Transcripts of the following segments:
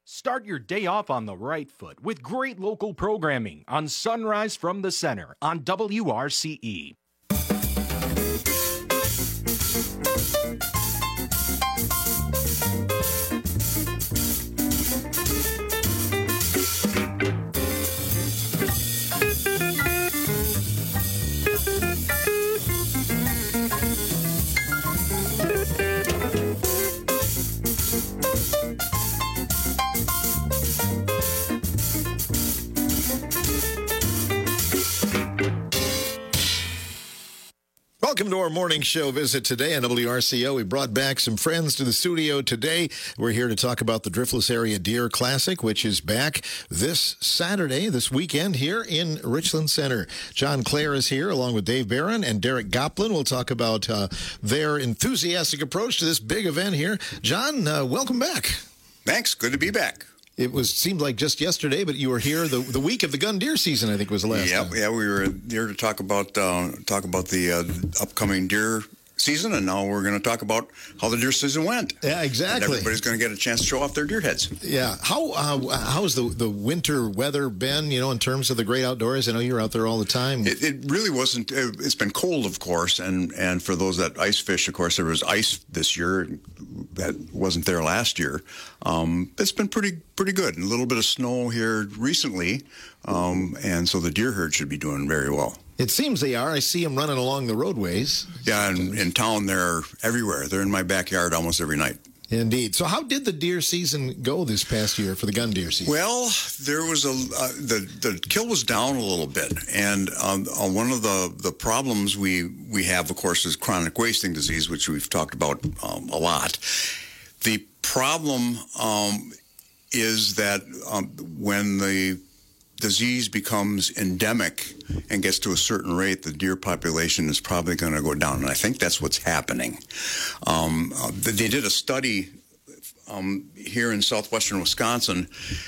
Start your day off on the right foot with great local programming on Sunrise from the Center on WRCE. Welcome to our morning show visit today on WRCO. We brought back some friends to the studio today. We're here to talk about the Driftless Area Deer Classic, which is back this Saturday, this weekend here in Richland Center. John Clare is here along with Dave Barron and Derek Goplin. We'll talk about their enthusiastic approach to this big event here. John, welcome back. Thanks. Good to be back. It seemed like just yesterday, but you were here the week of the gun deer season, I think was the last time. Yeah, we were here to talk about the upcoming deer season, and now we're going to talk about how the deer season went. Yeah, exactly. And everybody's going to get a chance to show off their deer heads. Yeah. How's the winter weather been, in terms of the great outdoors? I know you're out there all the time. It really wasn't. It's been cold, of course, and for those that ice fish, of course, there was ice this year that wasn't there last year. It's been pretty good. And a little bit of snow here recently, and so the deer herd should be doing very well. It seems they are. I see them running along the roadways. Yeah, and in town, they're everywhere. They're in my backyard almost every night. Indeed. So how did the deer season go this past year for the gun deer season? Well, there was the kill was down a little bit, and one of the problems we have, of course, is chronic wasting disease, which we've talked about a lot. The problem is that when the disease becomes endemic and gets to a certain rate, the deer population is probably going to go down. And I think that's what's happening. They did a study here in southwestern Wisconsin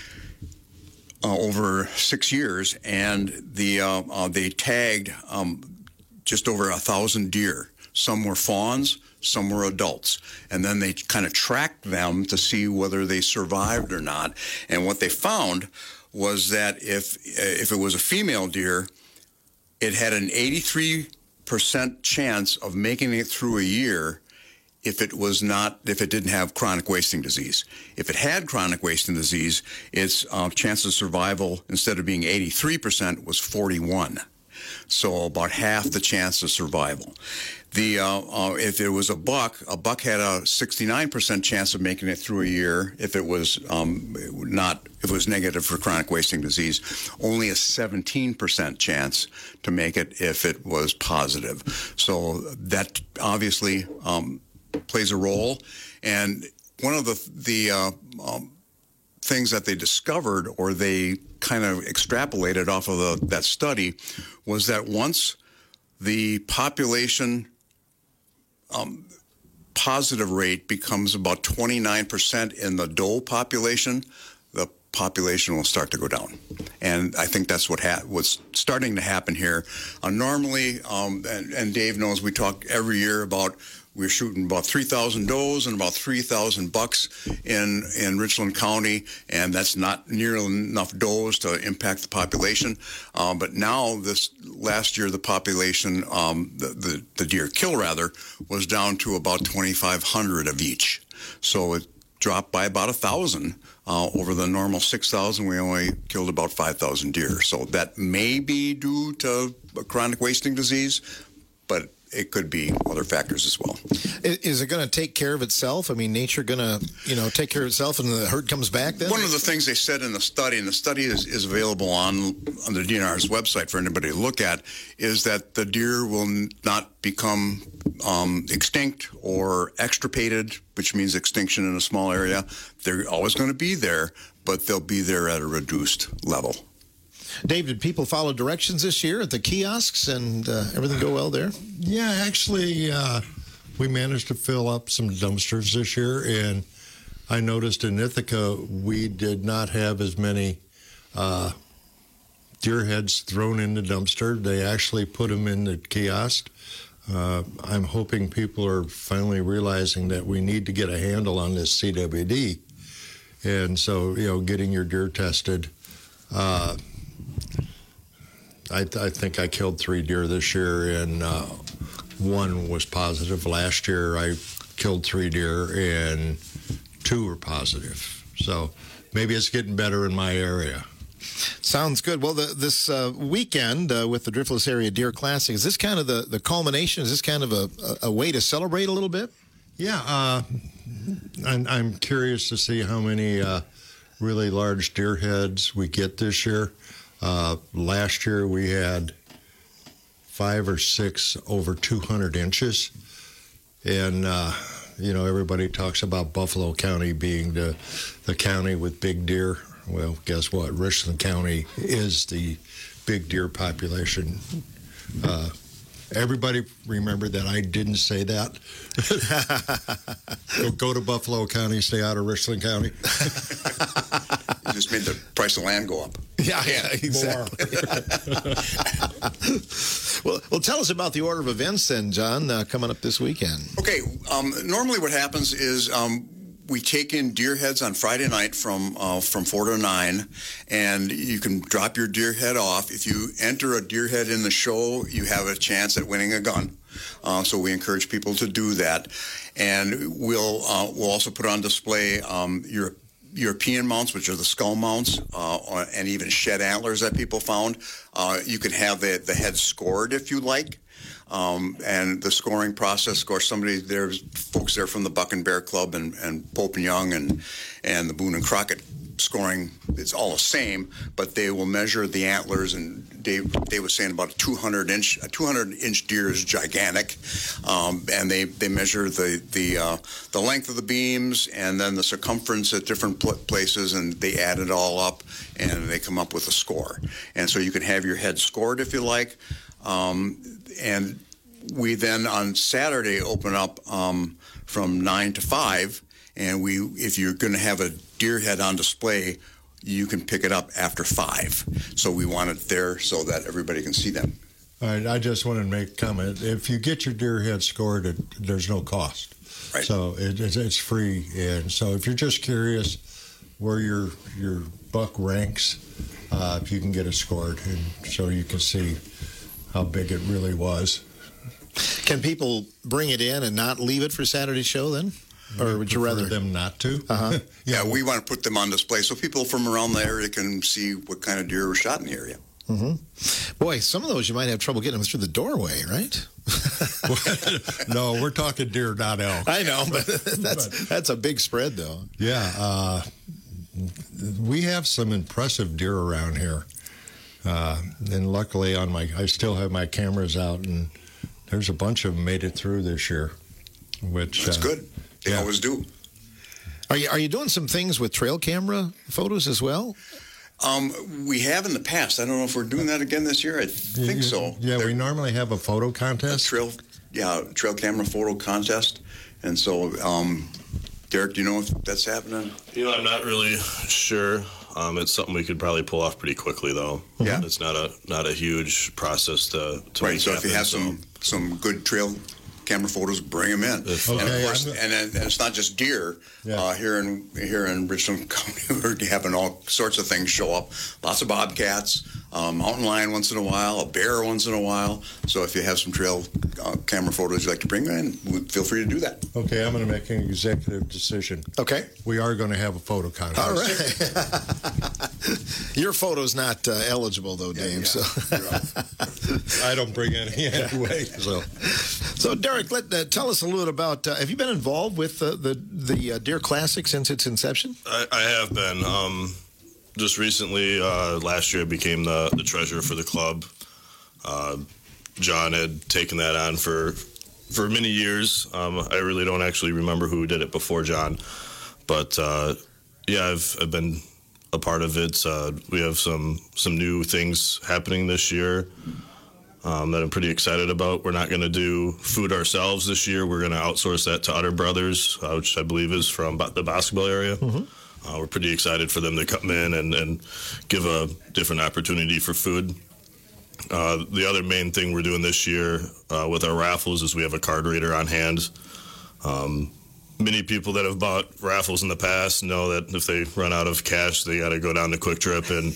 over 6 years, and they tagged just over 1,000 deer. Some were fawns, some were adults. And then they kind of tracked them to see whether they survived or not. And what they found was that if it was a female deer, it had an 83% chance of making it through a year if it didn't have chronic wasting disease. If it had chronic wasting disease, its chance of survival, instead of being 83%, was 41. So about half the chance of survival. If there was a buck had a 69% chance of making it through a year. If it was negative for chronic wasting disease, only a 17% chance to make it if it was positive. So that obviously plays a role. And one of the things that they discovered, or they kind of extrapolated off of that study, was that once the population positive rate becomes about 29% in the doe population, the population will start to go down. And I think that's what's starting to happen here. Normally, and Dave knows, we talk every year about we're shooting about 3,000 does and about 3,000 bucks in Richland County, and that's not nearly enough does to impact the population. But now, this last year, the population, the deer kill rather, was down to about 2,500 of each. So it dropped by about 1,000. Over the normal 6,000, we only killed about 5,000 deer. So that may be due to chronic wasting disease, but it could be other factors as well. Is it going to take care of itself? I mean, nature going to, take care of itself and the herd comes back then? One of the things they said in the study, and the study is available on the DNR's website for anybody to look at, is that the deer will not become extinct or extirpated, which means extinction in a small area. They're always going to be there, but they'll be there at a reduced level. Dave, did people follow directions this year at the kiosks and everything go well there? Yeah, actually, we managed to fill up some dumpsters this year, and I noticed in Ithaca we did not have as many deer heads thrown in the dumpster. They actually put them in the kiosk. I'm hoping people are finally realizing that we need to get a handle on this CWD. And so, getting your deer tested. I think I killed 3 deer this year, and 1 was positive. Last year I killed 3 deer, and 2 were positive. So maybe it's getting better in my area. Sounds good. Well, this weekend with the Driftless Area Deer Classic, is this kind of the culmination? Is this kind of a way to celebrate a little bit? Yeah. I'm curious to see how many really large deer heads we get this year. Last year we had 5 or 6 over 200 inches. And, everybody talks about Buffalo County being the county with big deer. Well, guess what? Richland County is the big deer population. Everybody remember that I didn't say that. Go to Buffalo County, stay out of Richland County. You just made the price of land go up. Yeah, exactly. Well, tell us about the order of events then, John, coming up this weekend. Okay, normally what happens is we take in deer heads on Friday night from 4 to 9, and you can drop your deer head off. If you enter a deer head in the show, you have a chance at winning a gun. So we encourage people to do that, and we'll also put on display your European mounts, which are the skull mounts, and even shed antlers that people found. You can have the head scored if you like. And the scoring process, of course, there's folks there from the Buck and Bear Club and Pope and Young and the Boone and Crockett scoring. It's all the same, but they will measure the antlers, and Dave was saying about a 200-inch deer is gigantic, and they measure the length of the beams and then the circumference at different places, and they add it all up, and they come up with a score. And so you can have your head scored if you like. And we then on Saturday open up from 9 to 5, and if you're going to have a deer head on display, you can pick it up after 5. So we want it there so that everybody can see them. All right, I just wanted to make a comment. If you get your deer head scored, there's no cost. Right. So it's free. And so if you're just curious where your buck ranks, if you can get it scored, and so you can see how big it really was. Can people bring it in and not leave it for Saturday's show then? Or would you rather them not to? Uh-huh. Yeah, we want to put them on display so people from around the area can see what kind of deer were shot in the area. Mm-hmm. Boy, some of those you might have trouble getting them through the doorway, right? No, we're talking deer, not elk. I know, but that's a big spread, though. Yeah, we have some impressive deer around here. And luckily I still have my cameras out, and there's a bunch of them made it through this year. That's good. They always do. Are you doing some things with trail camera photos as well? We have in the past. I don't know if we're doing that again this year. I think so. Yeah, we normally have a photo contest. Trail camera photo contest. And so, Derek, do you know if that's happening? I'm not really sure. It's something we could probably pull off pretty quickly, though. Yeah, it's not a huge process to right. Make so happen, if you have some good trail camera photos, bring them in. Okay, and of course, and it's not just deer. Yeah. Here in Richland County, we're having all sorts of things show up. Lots of bobcats, mountain lion once in a while, a bear once in a while. So if you have some trail camera photos you'd like to bring in, feel free to do that. Okay, I'm going to make an executive decision. Okay. We are going to have a photo contest. All right. Your photo's not eligible, though, Dave. Yeah. So I don't bring any anyway. So Derek, tell us a little bit about, have you been involved with the Deer Classic since its inception? I have been. Just recently, last year, I became the treasurer for the club. John had taken that on for many years. I really don't actually remember who did it before John. But, I've been a part of it. We have some new things happening this year that I'm pretty excited about. We're not going to do food ourselves this year. We're going to outsource that to Utter Brothers, which I believe is from the Boscobel area. Mm-hmm. We're pretty excited for them to come in and give a different opportunity for food. The other main thing we're doing this year with our raffles is we have a card reader on hand. many people that have bought raffles in the past know that if they run out of cash, they got to go down to Quick Trip and,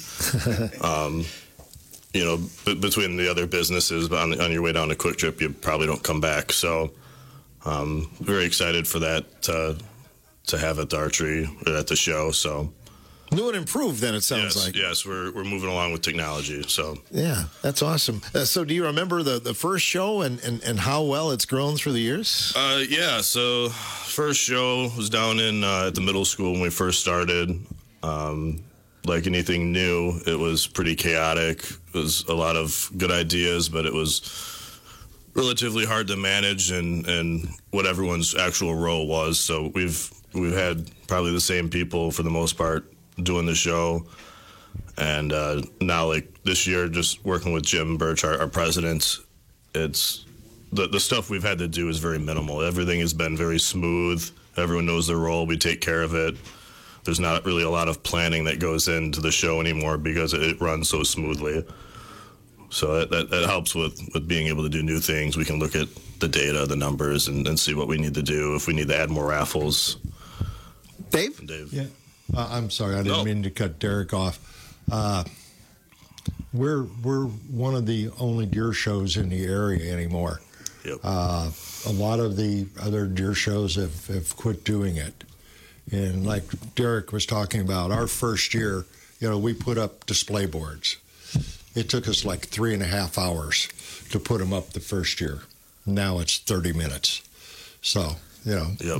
between the other businesses, but on your way down to Quick Trip, you probably don't come back. So, very excited for that to have at the archery or at the show. So. New and improved, then, it sounds like. Yes, we're moving along with technology. So yeah, that's awesome. So do you remember the first show and how well it's grown through the years? Yeah, so first show was down in at the middle school when we first started. Like anything new, it was pretty chaotic. It was a lot of good ideas, but it was relatively hard to manage and what everyone's actual role was. So we've had probably the same people for the most part doing the show, and now like this year, just working with Jim Birch, our president, it's the stuff we've had to do is very minimal. Everything has been very smooth. Everyone knows their role. We take care of it. There's not really a lot of planning that goes into the show anymore because it runs so smoothly. So that helps with being able to do new things. We can look at the data, the numbers, and see what we need to do if we need to add more raffles. Dave? Yeah. I'm sorry, I didn't mean to cut Derek off. We're one of the only deer shows in the area anymore. Yep. A lot of the other deer shows have quit doing it. And like Derek was talking about, our first year, we put up display boards. It took us like 3.5 hours to put them up the first year. Now it's 30 minutes. So, Yep.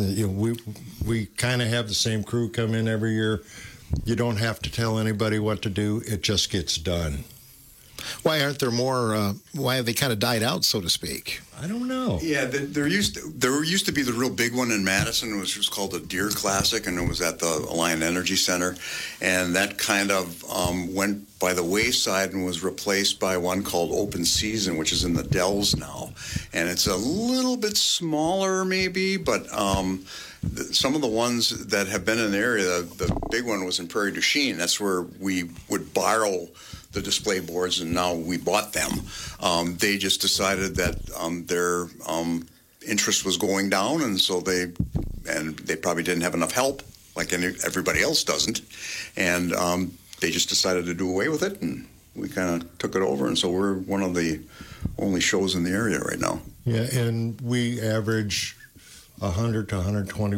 We kind of have the same crew come in every year. You don't have to tell anybody what to do. It just gets done. Why aren't there more? Why have they kind of died out, so to speak? I don't know. Yeah, there used to be the real big one in Madison, which was called the Deer Classic, and it was at the Alliant Energy Center, and that kind of went by the wayside and was replaced by one called Open Season, which is in the Dells now, and it's a little bit smaller maybe, but some of the ones that have been in the area, the big one was in Prairie du Chien. That's where we would borrow the display boards, and now we bought them. They just decided that their interest was going down, and so they probably didn't have enough help, like everybody else doesn't, and they just decided to do away with it, and we kind of took it over, and so we're one of the only shows in the area right now. Yeah, and we average 100 to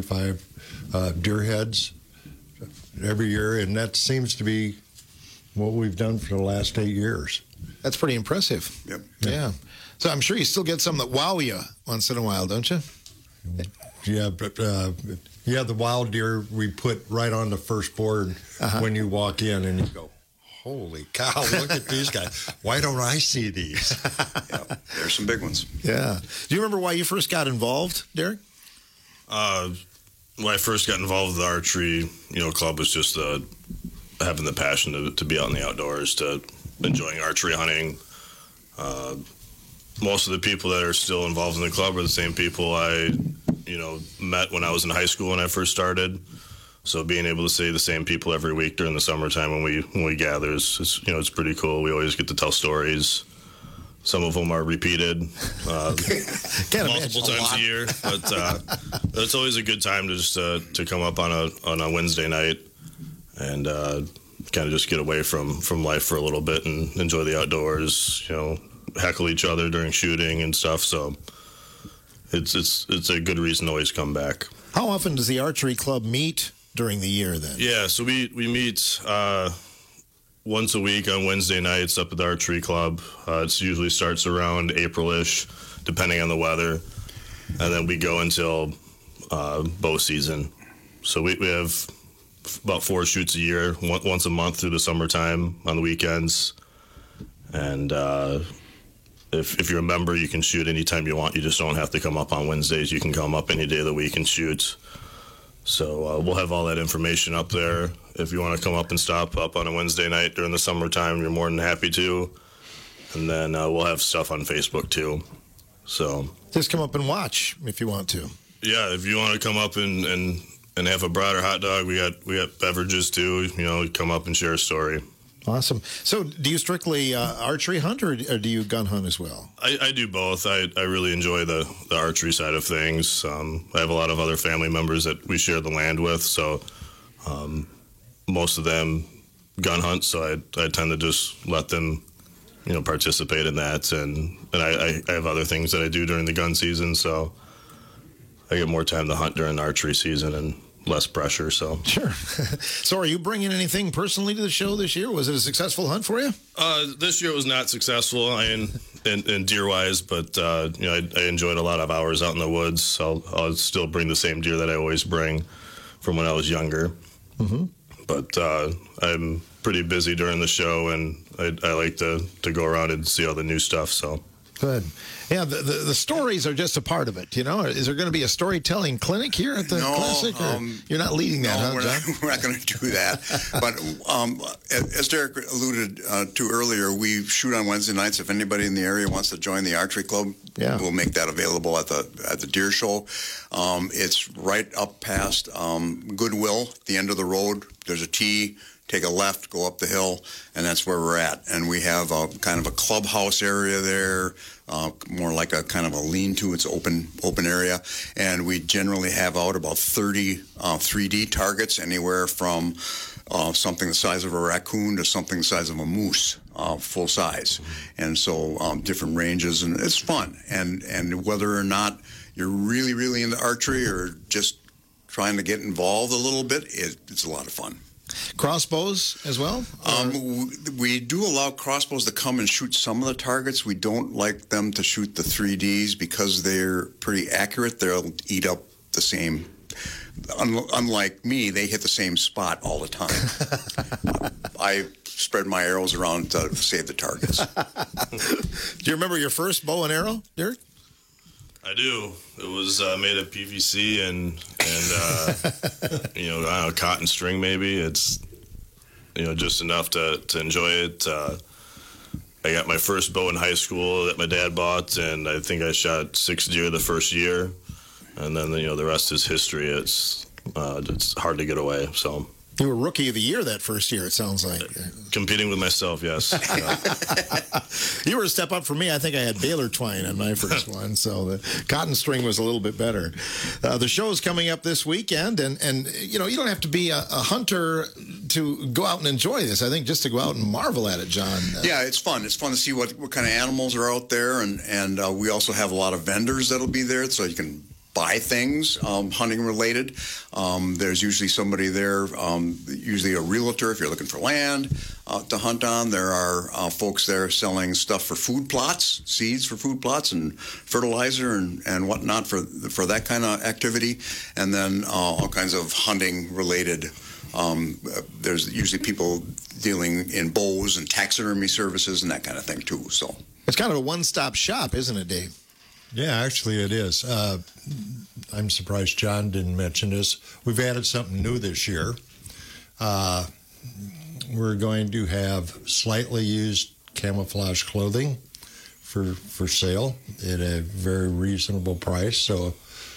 125 deer heads every year, and that seems to be what we've done for the last 8 years. That's pretty impressive. Yep. Yeah. So I'm sure you still get some that wow you once in a while, don't you? Yeah, but the wild deer we put right on the first board when you walk in, and you go, holy cow, look at these guys. Why don't I see these? Yeah, there's some big ones. Yeah. Do you remember why you first got involved, Derek? When I first got involved with the archery, club was just having the passion to be out in the outdoors, to enjoying archery hunting. Most of the people that are still involved in the club are the same people I, met when I was in high school when I first started. So being able to see the same people every week during the summertime when we gather is it's pretty cool. We always get to tell stories. Some of them are repeated multiple times a year, but it's always a good time to just to come up on a Wednesday night and kind of just get away from life for a little bit and enjoy the outdoors. Heckle each other during shooting and stuff. So it's a good reason to always come back. How often does the archery club meet during the year then? Yeah, so we meet once a week on Wednesday nights up at the archery club. It usually starts around April-ish, depending on the weather. And then we go until bow season. So we have about 4 shoots a year, once a month through the summertime on the weekends. And if you're a member, you can shoot anytime you want. You just don't have to come up on Wednesdays. You can come up any day of the week and shoot. So we'll have all that information up there. If you want to come up and stop up on a Wednesday night during the summertime, you're more than happy to. And then we'll have stuff on Facebook too. So just come up and watch if you want to. Yeah, if you want to come up and have a brat or hot dog, we got beverages too. Come up and share a story. Awesome. So do you strictly archery hunt or do you gun hunt as well? I do both. I really enjoy the archery side of things. I have a lot of other family members that we share the land with, so most of them gun hunt, so I tend to just let them participate in that. And I have other things that I do during the gun season, so I get more time to hunt during the archery season and less pressure. So sure. So are you bringing anything personally to the show this year? Was it a successful hunt for you? This year was not successful in deer wise, but I enjoyed a lot of hours out in the woods. So I'll still bring the same deer that I always bring from when I was younger. Mm-hmm. But I'm pretty busy during the show, and I like to go around and see all the new stuff. So good. Yeah, the stories are just a part of it, Is there going to be a storytelling clinic here at the Classic? Or you're not leading that, no, John? We're not going to do that. But as Derek alluded to earlier, we shoot on Wednesday nights. If anybody in the area wants to join the archery club, we'll make that available at the deer show. It's right up past Goodwill, the end of the road. There's a T. Take a left, go up the hill, and that's where we're at. And we have a kind of a clubhouse area there, more like a kind of a lean-to. It's open area. And we generally have out about 30 3D targets, anywhere from something the size of a raccoon to something the size of a moose, full size. And so different ranges, and it's fun. And whether or not you're really, really into archery or just trying to get involved a little bit, it's a lot of fun. Crossbows as well? We do allow crossbows to come and shoot some of the targets. We don't like them to shoot the 3Ds because they're pretty accurate. They'll eat up the same. Unlike me, they hit the same spot all the time. I spread my arrows around to save the targets. Do you remember your first bow and arrow, Derek? I do. It was made of PVC and I don't know, cotton string maybe. It's just enough to enjoy it. I got my first bow in high school that my dad bought, and I think I shot 6 deer the first year, and then the rest is history. It's hard to get away. So. You were Rookie of the Year that first year, it sounds like. Competing with myself, yes. You were a step up for me. I think I had Baylor twine on my first one, so the cotton string was a little bit better. The show's coming up this weekend, and you don't have to be a hunter to go out and enjoy this. I think just to go out and marvel at it, John. Yeah, it's fun. It's fun to see what kind of animals are out there, and we also have a lot of vendors that'll be there, so you can buy things hunting related. There's usually somebody there, usually a realtor if you're looking for land to hunt on. There are folks there selling stuff for food plots, seeds for food plots and fertilizer and whatnot for that kind of activity. And then all kinds of hunting related. There's usually people dealing in bows and taxidermy services and that kind of thing too. So it's kind of a one-stop shop, isn't it, Dave? Yeah, actually it is. I'm surprised John didn't mention this. We've added something new this year. We're going to have slightly used camouflage clothing for sale at a very reasonable price. So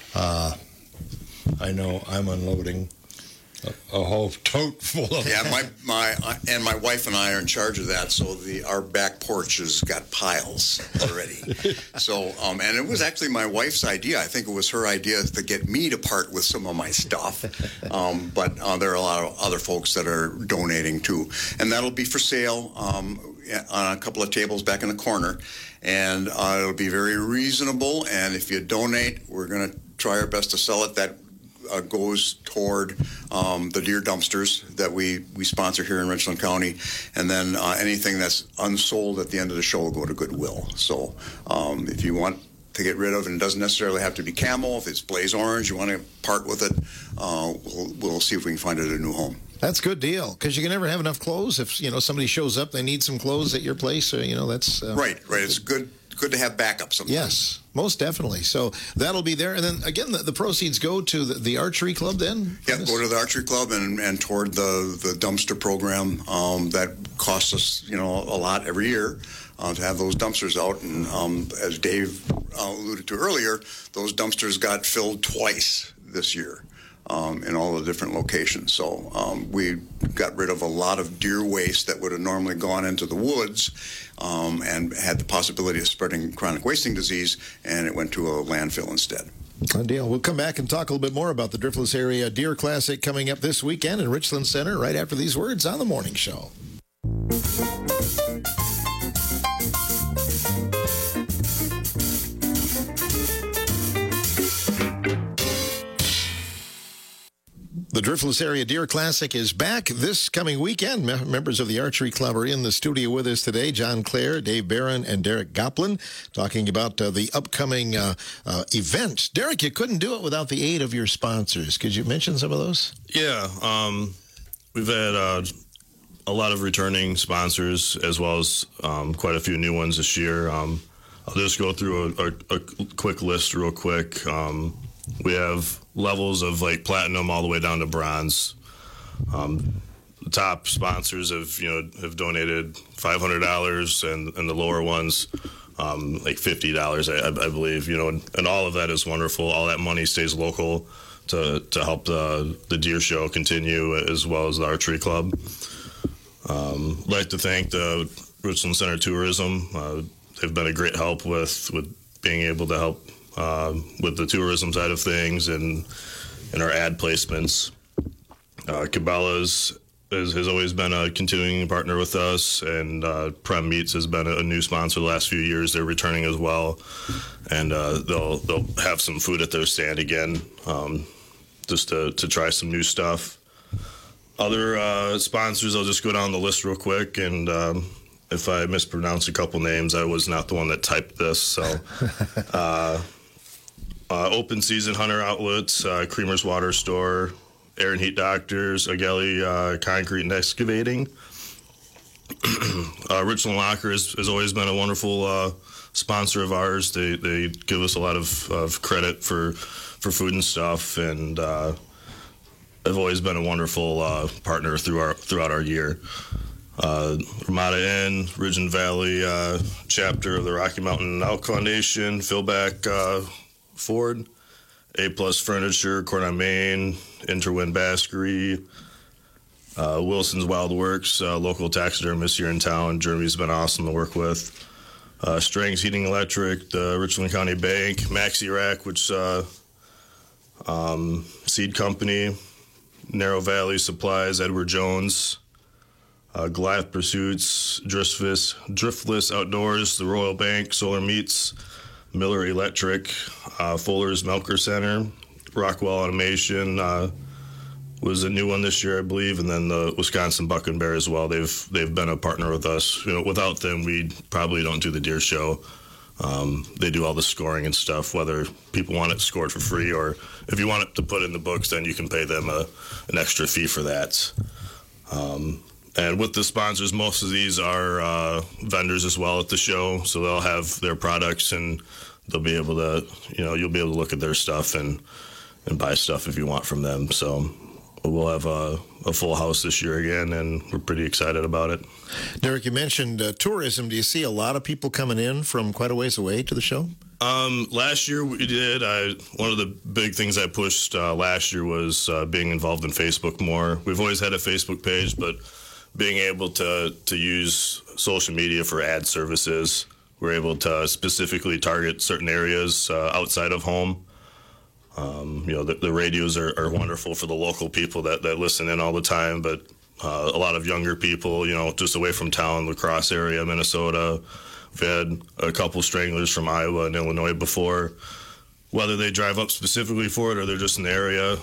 I know I'm unloading a whole tote full of. Yeah, my wife and I are in charge of that. So our back porch has got piles already. So and it was actually my wife's idea. I think it was her idea to get me to part with some of my stuff. But there are a lot of other folks that are donating too, and that'll be for sale on a couple of tables back in the corner, and it'll be very reasonable. And if you donate, we're going to try our best to sell it. That goes toward the deer dumpsters that we sponsor here in Richland County, and then anything that's unsold at the end of the show will go to Goodwill. So if you want to get rid of, and it doesn't necessarily have to be camo, if it's blaze orange, you want to part with it, we'll see if we can find it a new home. That's a good deal, because you can never have enough clothes. If somebody shows up, they need some clothes at your place, that's right. It's good to have backup sometimes. Yes, most definitely. So that'll be there. And then, again, the proceeds go to the archery club then? Yeah, go to the archery club and toward the dumpster program that costs us, a lot every year to have those dumpsters out. And as Dave alluded to earlier, those dumpsters got filled twice this year. in all the different locations. So we got rid of a lot of deer waste that would have normally gone into the woods and had the possibility of spreading chronic wasting disease, and it went to a landfill instead. Good deal. We'll come back and talk a little bit more about the Driftless Area Deer Classic coming up this weekend in Richland Center right after these words on The Morning Show. The Driftless Area Deer Classic is back this coming weekend. Members of the Archery Club are in the studio with us today. John Clare, Dave Barron, and Derek Goplin talking about the upcoming event. Derek, you couldn't do it without the aid of your sponsors. Could you mention some of those? Yeah, we've had a lot of returning sponsors as well as quite a few new ones this year. I'll just go through a quick list real quick. We have levels of like platinum all the way down to bronze. The top sponsors have donated $500, and the lower ones like $50, I believe. And all of that is wonderful. All that money stays local to help the deer show continue, as well as the archery club. I'd like to thank the Richland Center Tourism. They've been a great help with being able to help with the tourism side of things and our ad placements. Cabela's has always been a continuing partner with us, and Prem Meats has been a new sponsor the last few years. They're returning as well, and they'll have some food at their stand again, just to try some new stuff. Other sponsors, I'll just go down the list real quick, and if I mispronounce a couple names, I was not the one that typed this. So, Open Season Hunter Outlets, Creamer's Water Store, Air and Heat Doctors, Agelli Concrete and Excavating. Richland Locker has always been a wonderful sponsor of ours. They give us a lot of credit for food and stuff, and they've always been a wonderful partner throughout our year. Ramada Inn, Ridge and Valley chapter of the Rocky Mountain Elk Foundation, Philback Ford, A Plus Furniture, Court on Main, Interwind Baskery, Wilson's Wild Works, local taxidermist here in town. Jeremy's been awesome to work with. Strang's Heating Electric, the Richland County Bank, Maxi Rack, which Seed Company, Narrow Valley Supplies, Edward Jones, Goliath Pursuits, Driftless Outdoors, the Royal Bank, Solar Meats, Miller Electric, Fuller's Melker Center, Rockwell Automation was a new one this year, I believe, and then the Wisconsin Buck and Bear as well. They've been a partner with us. Without them, we probably don't do the deer show. They do all the scoring and stuff, whether people want it scored for free or if you want it to put in the books, then you can pay them an extra fee for that. And with the sponsors, most of these are vendors as well at the show, so they'll have their products and they'll be able to, you'll be able to look at their stuff and buy stuff if you want from them. So we'll have a full house this year again, and we're pretty excited about it. Derek, you mentioned tourism. Do you see a lot of people coming in from quite a ways away to the show? Last year we did. One of the big things I pushed last year was being involved in Facebook more. We've always had a Facebook page, but being able to use social media for ad services, we're able to specifically target certain areas outside of home. The radios are wonderful for the local people that listen in all the time, but a lot of younger people, just away from town, La Crosse area, Minnesota. We've had a couple stranglers from Iowa and Illinois before. Whether they drive up specifically for it or they're just in the area,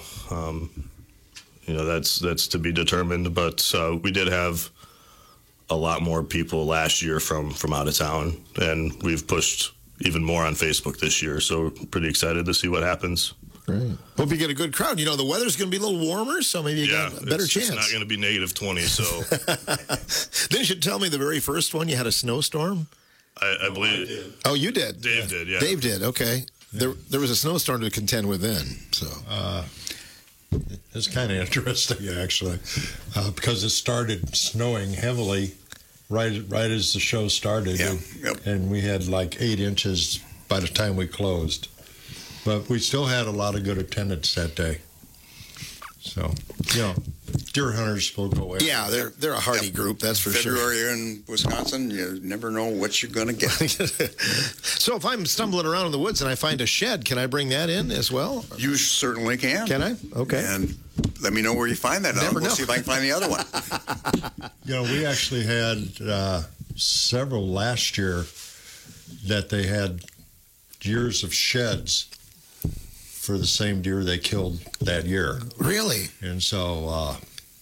that's to be determined. But we did have a lot more people last year from out of town, and we've pushed even more on Facebook this year. So we're pretty excited to see what happens. Great. Hope you get a good crowd. The weather's going to be a little warmer, so maybe you got a better chance. It's not going to be -20, so. Then you should tell me the very first one you had a snowstorm? I believe. I did. Oh, you did? Dave did, yeah. Dave did, okay. Yeah. There was a snowstorm to contend with then, so. It's kind of interesting, actually, because it started snowing heavily right as the show started. Yeah. Yep. And we had like 8 inches by the time we closed. But we still had a lot of good attendance that day. So, deer hunters will go away. Yeah, they're a hardy group, that's for sure. February in Wisconsin, you never know what you're going to get. So if I'm stumbling around in the woods and I find a shed, can I bring that in as well? You certainly can. Can I? Okay. And let me know where you find that. We'll see if I can find the other one. We actually had several last year that they had years of sheds for the same deer they killed that year. Really? And so,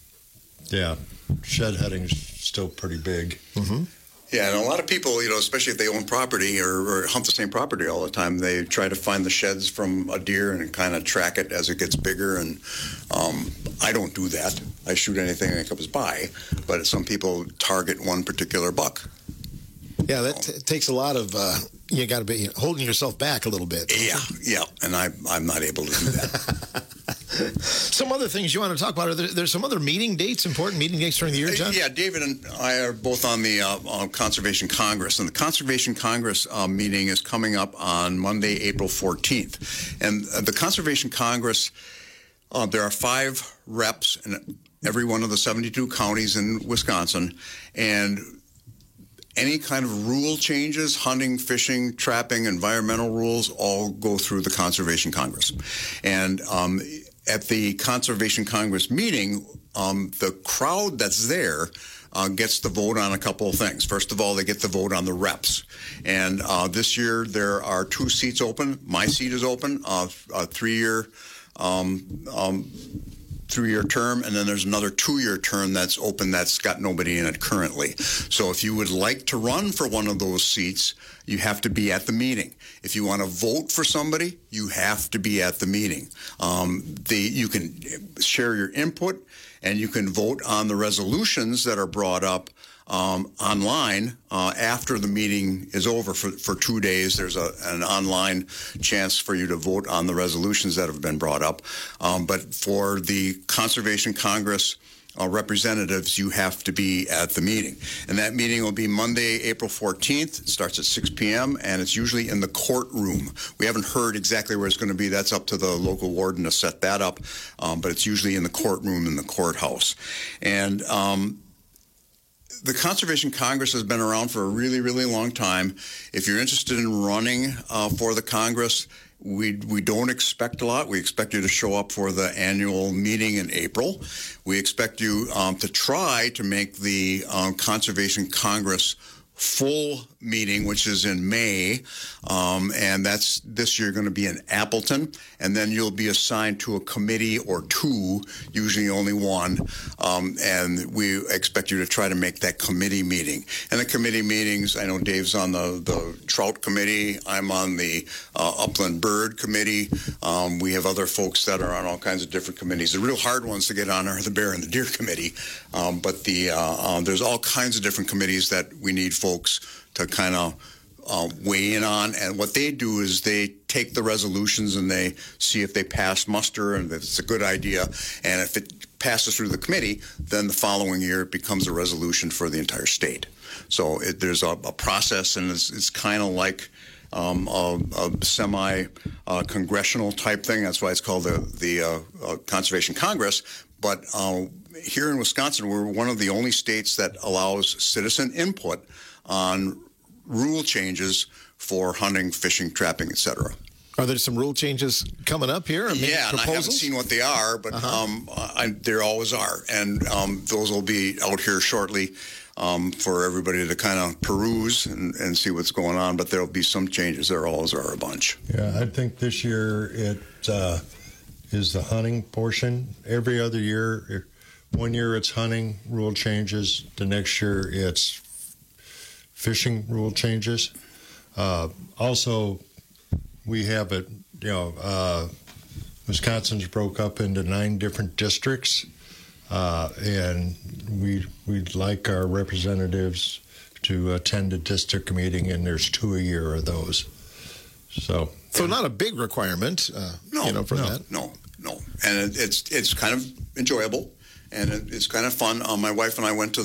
shed hunting's still pretty big. Mm-hmm. Yeah, and a lot of people, especially if they own property or hunt the same property all the time, they try to find the sheds from a deer and kind of track it as it gets bigger. And I don't do that. I shoot anything that comes by. But some people target one particular buck. Yeah, that takes a lot of, you got to be holding yourself back a little bit. Yeah, and I'm not able to do that. Some other things you want to talk about. There's some other important meeting dates during the year, John? Yeah, David and I are both on the Conservation Congress. And the Conservation Congress meeting is coming up on Monday, April 14th. And the Conservation Congress, there are 5 reps in every one of the 72 counties in Wisconsin. And any kind of rule changes, hunting, fishing, trapping, environmental rules, all go through the Conservation Congress. And at the Conservation Congress meeting, the crowd that's there gets to vote on a couple of things. First of all, they get to vote on the reps. And this year there are 2 seats open. My seat is open, a 3-year 3-year term, and then there's another 2-year term that's open that's got nobody in it currently. So if you would like to run for one of those seats, you have to be at the meeting. If you want to vote for somebody, you have to be at the meeting. You can share your input, and you can vote on the resolutions that are brought up online after the meeting is over for 2 days. There's an online chance for you to vote on the resolutions that have been brought up. But for the Conservation Congress representatives, you have to be at the meeting. And that meeting will be Monday, April 14th. It starts at 6 p.m., and it's usually in the courtroom. We haven't heard exactly where it's going to be. That's up to the local warden to set that up. But it's usually in the courtroom in the courthouse. And the Conservation Congress has been around for a really, really long time. If you're interested in running for the Congress, we don't expect a lot. We expect you to show up for the annual meeting in April. We expect you to try to make the Conservation Congress full meeting, which is in May, and that's this year going to be in Appleton, and then you'll be assigned to a committee or 2, usually only 1, and we expect you to try to make that committee meeting. And the committee meetings, I know Dave's on the Trout Committee, I'm on the Upland Bird Committee, we have other folks that are on all kinds of different committees. The real hard ones to get on are the Bear and the Deer Committee, but there's all kinds of different committees that we need folks to kind of weigh in on. And what they do is they take the resolutions and they see if they pass muster and if it's a good idea. And if it passes through the committee, then the following year it becomes a resolution for the entire state. So there's a process, and it's kind of like a semi-congressional type thing. That's why it's called the Conservation Congress. But here in Wisconsin, we're one of the only states that allows citizen input on rule changes for hunting, fishing, trapping, etc. Are there some rule changes coming up here? Yeah, and I haven't seen what they are, but there always are. And those will be out here shortly for everybody to kind of peruse and see what's going on. But there will be some changes. There always are a bunch. Yeah, I think this year it is the hunting portion. Every other year, one year it's hunting rule changes. The next year it's fishing rule changes. Also, we have it, Wisconsin's broke up into 9 different districts, and we'd like our representatives to attend a district meeting, and there's 2 a year of those. So not a big requirement, for that. No. And it's kind of enjoyable, and it's kind of fun. My wife and I went to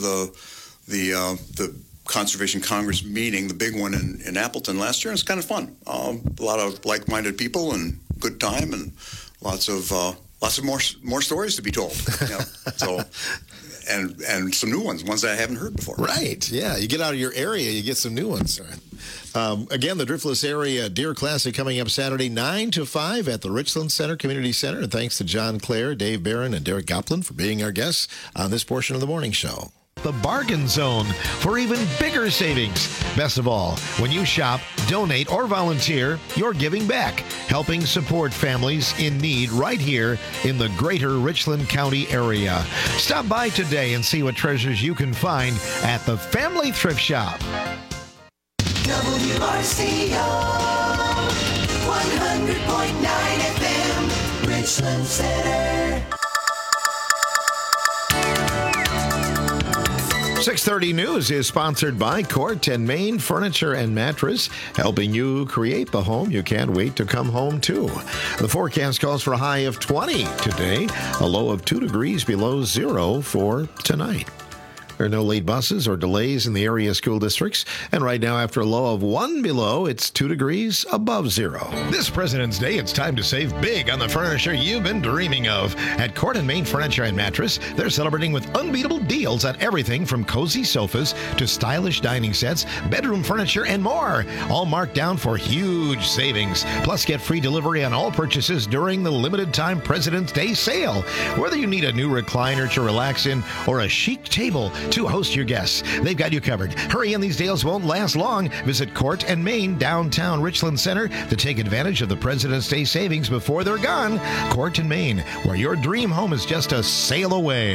the Conservation Congress meeting, the big one in Appleton last year, and it's kind of fun. A lot of like-minded people and good time, and lots of lots of more stories to be told. So, and some new ones that I haven't heard before. Right. Yeah. You get out of your area, you get some new ones. Again, the Driftless Area Deer Classic coming up Saturday, 9 to 5 at the Richland Center, Community Center. And thanks to John Clare, Dave Barron, and Derek Goplin for being our guests on this portion of the morning show. The Bargain Zone for even bigger savings. Best of all, when you shop, donate, or volunteer, you're giving back, helping support families in need right here in the greater Richland County area. Stop by today and see what treasures you can find at the Family Thrift Shop. WRCO 100.9 FM, Richland Center. 630 News is sponsored by Court and Main Furniture and Mattress, helping you create the home you can't wait to come home to. The forecast calls for a high of 20 today, a low of 2 degrees below zero for tonight. There are no late buses or delays in the area school districts. And right now, after a low of 1 below, it's 2 degrees above zero. This President's Day, it's time to save big on the furniture you've been dreaming of. At Court and Main Furniture and Mattress, they're celebrating with unbeatable deals on everything from cozy sofas to stylish dining sets, bedroom furniture, and more. All marked down for huge savings. Plus, get free delivery on all purchases during the limited time President's Day sale. Whether you need a new recliner to relax in or a chic table to host your guests, they've got you covered. Hurry in, these deals won't last long. Visit Court and Main, downtown Richland Center, to take advantage of the President's Day savings before they're gone. Court and Main, where your dream home is just a sail away.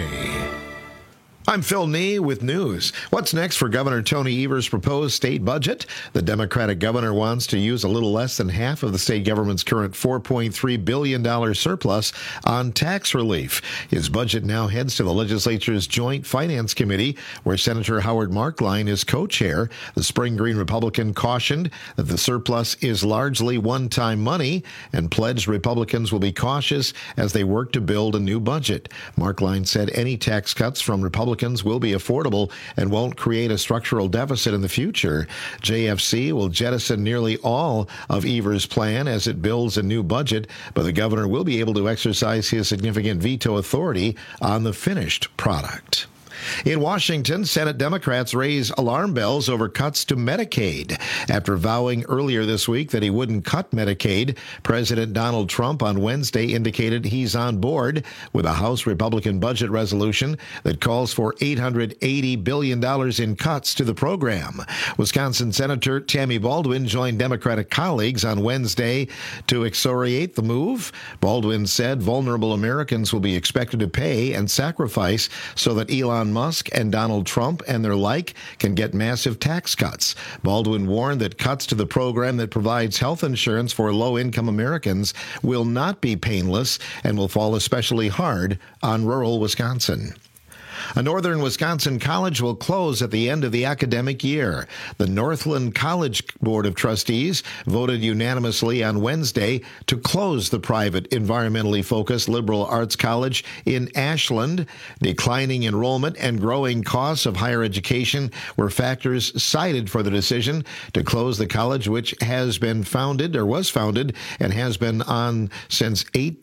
I'm Phil Nee with news. What's next for Governor Tony Evers' proposed state budget? The Democratic governor wants to use a little less than half of the state government's current $4.3 billion surplus on tax relief. His budget now heads to the legislature's Joint Finance Committee, where Senator Howard Marklein is co-chair. The Spring Green Republican cautioned that the surplus is largely one-time money and pledged Republicans will be cautious as they work to build a new budget. Marklein said any tax cuts from Republicans will be affordable and won't create a structural deficit in the future. JFC will jettison nearly all of Evers' plan as it builds a new budget, but the governor will be able to exercise his significant veto authority on the finished product. In Washington, Senate Democrats raise alarm bells over cuts to Medicaid. After vowing earlier this week that he wouldn't cut Medicaid, President Donald Trump on Wednesday indicated he's on board with a House Republican budget resolution that calls for $880 billion in cuts to the program. Wisconsin Senator Tammy Baldwin joined Democratic colleagues on Wednesday to excoriate the move. Baldwin said vulnerable Americans will be expected to pay and sacrifice so that Elon Musk and Donald Trump and their like can get massive tax cuts. Baldwin warned that cuts to the program that provides health insurance for low-income Americans will not be painless and will fall especially hard on rural Wisconsin. A northern Wisconsin college will close at the end of the academic year. The Northland College Board of Trustees voted unanimously on Wednesday to close the private, environmentally focused liberal arts college in Ashland. Declining enrollment and growing costs of higher education were factors cited for the decision to close the college, which has been founded or was founded and has been on since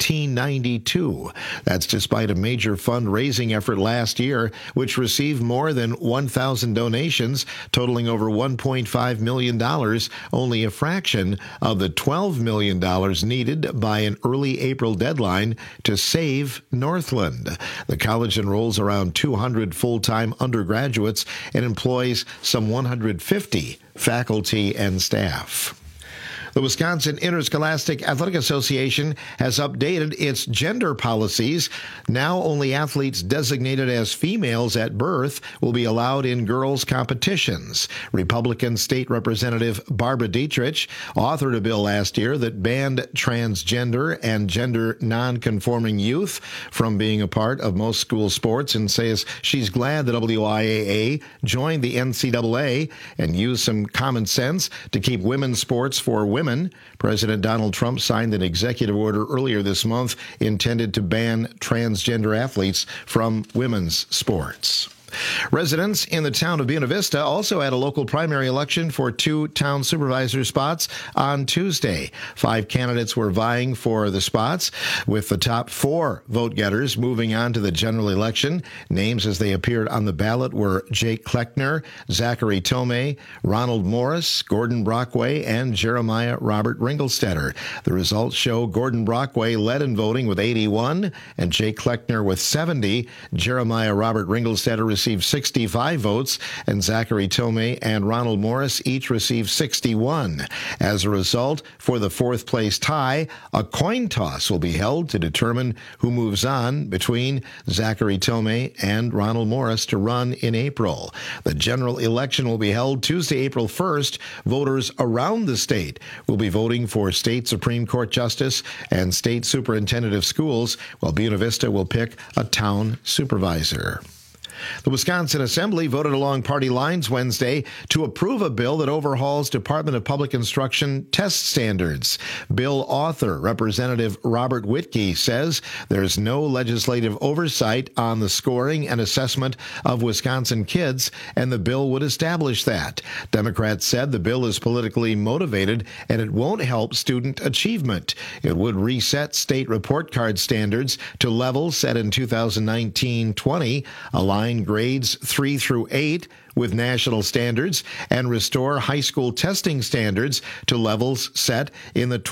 1892. That's despite a major fundraising effort last year, which received more than 1,000 donations, totaling over $1.5 million, only a fraction of the $12 million needed by an early April deadline to save Northland. The college enrolls around 200 full-time undergraduates and employs some 150 faculty and staff. The Wisconsin Interscholastic Athletic Association has updated its gender policies. Now only athletes designated as females at birth will be allowed in girls' competitions. Republican State Representative Barbara Dietrich authored a bill last year that banned transgender and gender nonconforming youth from being a part of most school sports and says she's glad the WIAA joined the NCAA and used some common sense to keep women's sports for women. President Donald Trump signed an executive order earlier this month intended to ban transgender athletes from women's sports. Residents in the town of Buena Vista also had a local primary election for 2 town supervisor spots on Tuesday. 5 candidates were vying for the spots, with the top 4 vote getters moving on to the general election. Names as they appeared on the ballot were Jake Kleckner, Zachary Tomei, Ronald Morris, Gordon Brockway, and Jeremiah Robert Ringelstetter. The results show Gordon Brockway led in voting with 81 and Jake Kleckner with 70. Jeremiah Robert Ringelstetter received 65 votes, and Zachary Tomei and Ronald Morris each received 61. As a result, for the 4th place tie, a coin toss will be held to determine who moves on between Zachary Tomei and Ronald Morris to run in April. The general election will be held Tuesday, April 1st. Voters around the state will be voting for state Supreme Court justice and state superintendent of schools, while Buena Vista will pick a town supervisor. The Wisconsin Assembly voted along party lines Wednesday to approve a bill that overhauls Department of Public Instruction test standards. Bill author Representative Robert Whitkey says there's no legislative oversight on the scoring and assessment of Wisconsin kids, and the bill would establish that. Democrats said the bill is politically motivated and it won't help student achievement. It would reset state report card standards to levels set in 2019-20, align grades 3 through 8 with national standards, and restore high school testing standards to levels set in the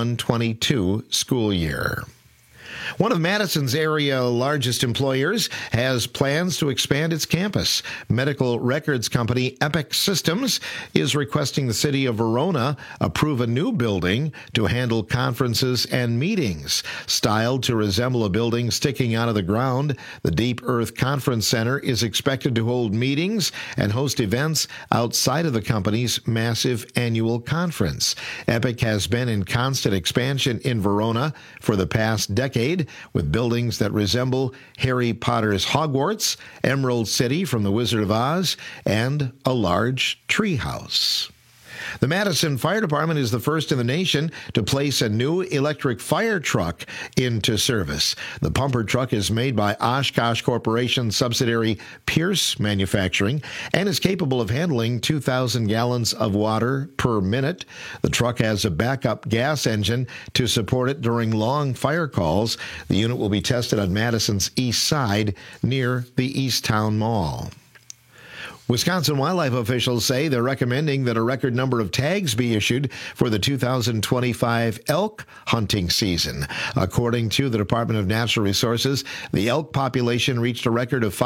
21-22 school year. One of Madison's area largest employers has plans to expand its campus. Medical records company Epic Systems is requesting the city of Verona approve a new building to handle conferences and meetings. Styled to resemble a building sticking out of the ground, the Deep Earth Conference Center is expected to hold meetings and host events outside of the company's massive annual conference. Epic has been in constant expansion in Verona for the past decade, with buildings that resemble Harry Potter's Hogwarts, Emerald City from The Wizard of Oz, and a large treehouse. The Madison Fire Department is the first in the nation to place a new electric fire truck into service. The pumper truck is made by Oshkosh Corporation subsidiary Pierce Manufacturing and is capable of handling 2,000 gallons of water per minute. The truck has a backup gas engine to support it during long fire calls. The unit will be tested on Madison's east side near the Easttown Mall. Wisconsin wildlife officials say they're recommending that a record number of tags be issued for the 2025 elk hunting season. According to the Department of Natural Resources, the elk population reached a record of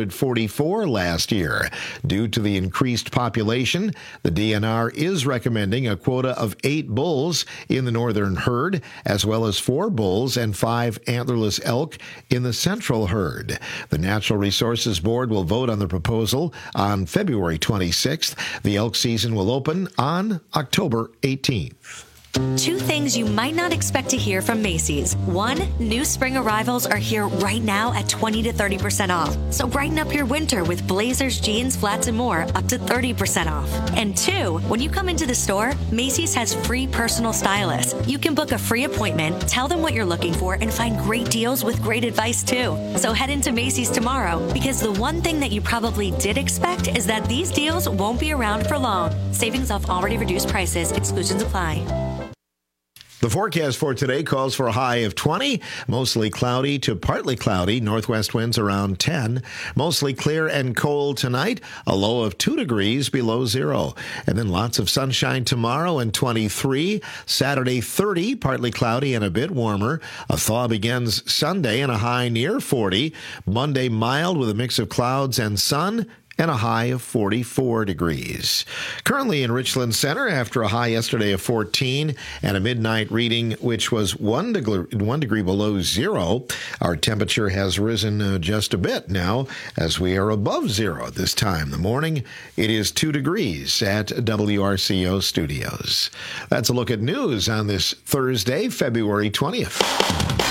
544 last year. Due to the increased population, the DNR is recommending a quota of 8 bulls in the northern herd, as well as 4 bulls and 5 antlerless elk in the central herd. The Natural Resources Board will vote on the proposal on February 26th. The elk season will open on October 18th. 2 things you might not expect to hear from Macy's. 1, new spring arrivals are here right now at 20 to 30% off. So brighten up your winter with blazers, jeans, flats, and more up to 30% off. And 2, when you come into the store, Macy's has free personal stylists. You can book a free appointment, tell them what you're looking for, and find great deals with great advice too. So head into Macy's tomorrow, because the one thing that you probably did expect is that these deals won't be around for long. Savings off already reduced prices. Exclusions apply. The forecast for today calls for a high of 20, mostly cloudy to partly cloudy, northwest winds around 10, mostly clear and cold tonight, a low of 2 degrees below zero. And then lots of sunshine tomorrow and 23, Saturday 30, partly cloudy and a bit warmer. A thaw begins Sunday and a high near 40, Monday mild with a mix of clouds and sun, and a high of 44 degrees. Currently in Richland Center, after a high yesterday of 14 and a midnight reading which was 1 degree below zero, our temperature has risen just a bit now as we are above zero at this time. The morning, it is 2 degrees at WRCO Studios. That's a look at news on this Thursday, February 20th.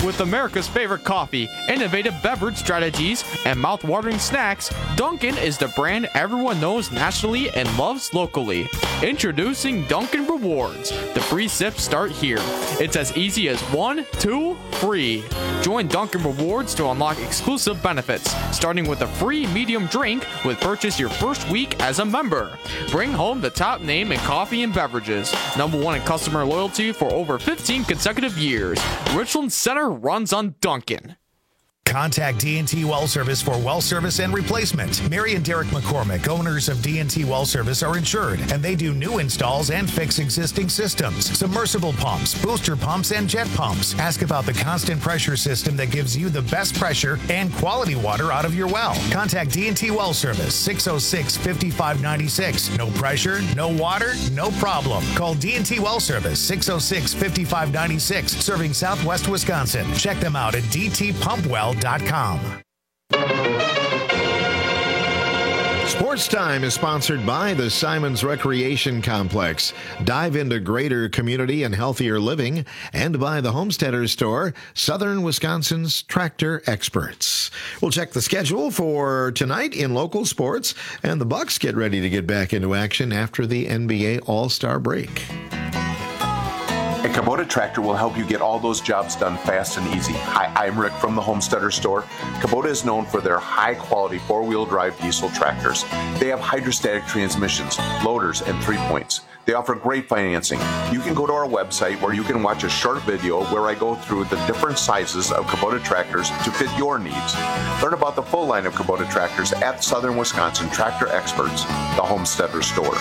With America's favorite coffee, innovative beverage strategies, and mouth-watering snacks, Dunkin' is the brand everyone knows nationally and loves locally. Introducing Dunkin' Rewards. The free sips start here. It's as easy as 1, 2, free. Join Dunkin' Rewards to unlock exclusive benefits, starting with a free medium drink with purchase your first week as a member. Bring home the top name in coffee and beverages. #1 in customer loyalty for over 15 consecutive years. Richland Center runs on Dunkin'. Contact D&T Well Service for well service and replacement. Mary and Derek McCormick, owners of D&T Well Service, are insured, and they do new installs and fix existing systems, submersible pumps, booster pumps, and jet pumps. Ask about the constant pressure system that gives you the best pressure and quality water out of your well. Contact D&T Well Service, 606-5596. No pressure, no water, no problem. Call D&T Well Service, 606-5596, serving Southwest Wisconsin. Check them out at dtpumpwell.com. Sports Time is sponsored by the Simons Recreation Complex. Dive into greater community and healthier living, and by the Homesteader Store, Southern Wisconsin's tractor experts. We'll check the schedule for tonight in local sports, and the Bucks get ready to get back into action after the NBA All-Star break. A Kubota tractor will help you get all those jobs done fast and easy. Hi, I'm Rick from the Homesteader Store. Kubota is known for their high-quality four-wheel drive diesel tractors. They have hydrostatic transmissions, loaders, and 3-points. They offer great financing. You can go to our website where you can watch a short video where I go through the different sizes of Kubota tractors to fit your needs. Learn about the full line of Kubota tractors at Southern Wisconsin Tractor Experts, the Homesteader Store.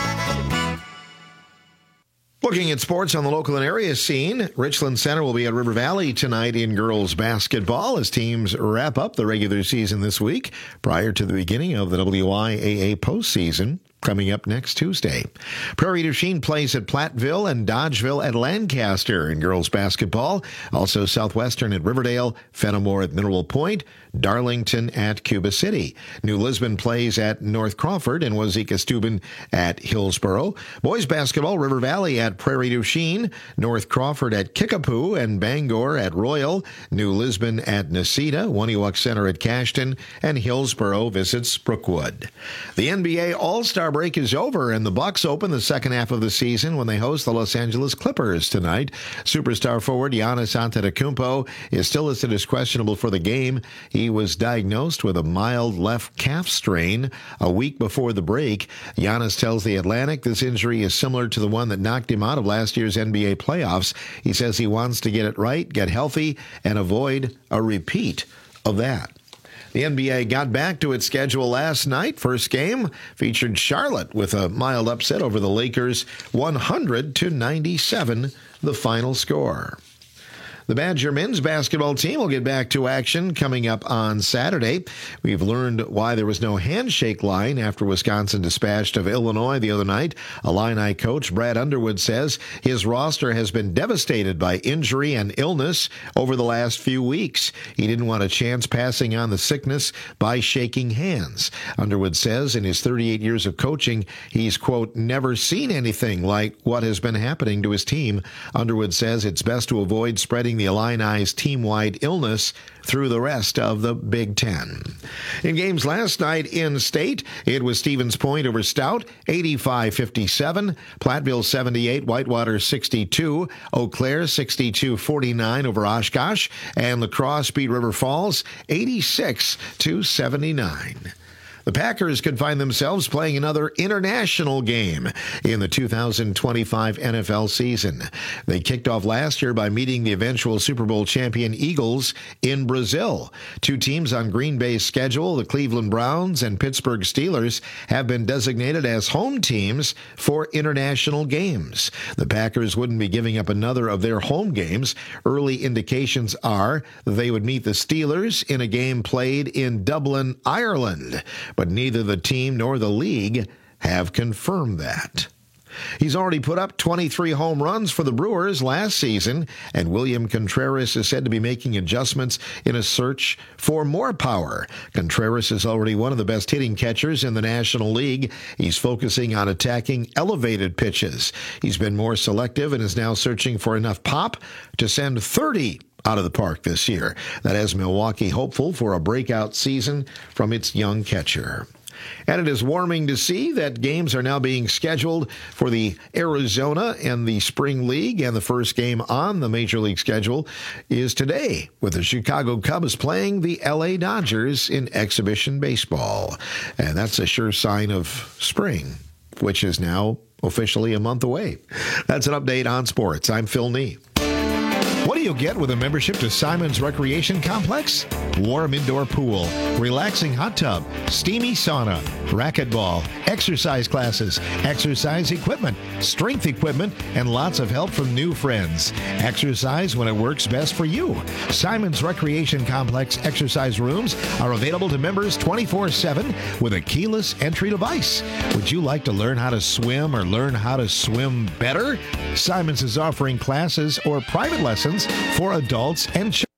Looking at sports on the local and area scene, Richland Center will be at River Valley tonight in girls basketball as teams wrap up the regular season this week prior to the beginning of the WIAA postseason coming up next Tuesday. Prairie du Chien plays at Platteville and Dodgeville at Lancaster in girls basketball. Also Southwestern at Riverdale, Fenimore at Mineral Point, Darlington at Cuba City. New Lisbon plays at North Crawford and Wazeeka-Steuben at Hillsboro. Boys basketball, River Valley at Prairie du Chien, North Crawford at Kickapoo and Bangor at Royal, New Lisbon at Necedah, Waniwak Center at Cashton, and Hillsboro visits Brookwood. The NBA All-Star break is over, and the Bucks open the second half of the season when they host the Los Angeles Clippers tonight. Superstar forward Giannis Antetokounmpo is still listed as questionable for the game. He was diagnosed with a mild left calf strain a week before the break. Giannis tells The Atlantic this injury is similar to the one that knocked him out of last year's NBA playoffs. He says he wants to get it right, get healthy, and avoid a repeat of that. The NBA got back to its schedule last night. First game featured Charlotte with a mild upset over the Lakers, 100-97, the final score. The Badger men's basketball team will get back to action coming up on Saturday. We've learned why there was no handshake line after Wisconsin dispatched of Illinois the other night. Illini coach Brad Underwood says his roster has been devastated by injury and illness over the last few weeks. He didn't want a chance passing on the sickness by shaking hands. Underwood says in his 38 years of coaching, he's, quote, never seen anything like what has been happening to his team. Underwood says it's best to avoid spreading the Illini's team-wide illness through the rest of the Big Ten. In games last night in state, it was Stevens Point over Stout, 85-57, Platteville 78, Whitewater 62, Eau Claire 62-49 over Oshkosh, and La Crosse beat River Falls 86-79. The Packers could find themselves playing another international game in the 2025 NFL season. They kicked off last year by meeting the eventual Super Bowl champion Eagles in Brazil. Two teams on Green Bay's schedule, the Cleveland Browns and Pittsburgh Steelers, have been designated as home teams for international games. The Packers wouldn't be giving up another of their home games. Early indications are they would meet the Steelers in a game played in Dublin, Ireland. But neither the team nor the league have confirmed that. He's already put up 23 home runs for the Brewers last season, and William Contreras is said to be making adjustments in a search for more power. Contreras is already one of the best hitting catchers in the National League. He's focusing on attacking elevated pitches. He's been more selective and is now searching for enough pop to send 30 out of the park this year. That has Milwaukee hopeful for a breakout season from its young catcher. And it is warming to see that games are now being scheduled for the Arizona and the Spring League, and the first game on the Major League schedule is today, with the Chicago Cubs playing the LA Dodgers in exhibition baseball. And that's a sure sign of spring, which is now officially a month away. That's an update on sports. I'm Phil Nee. What do you get with a membership to Simon's Recreation Complex? Warm indoor pool, relaxing hot tub, steamy sauna, racquetball, exercise classes, exercise equipment, strength equipment, and lots of help from new friends. Exercise when it works best for you. Simon's Recreation Complex exercise rooms are available to members 24/7 with a keyless entry device. Would you like to learn how to swim or learn how to swim better? Simon's is offering classes or private lessons for adults and children.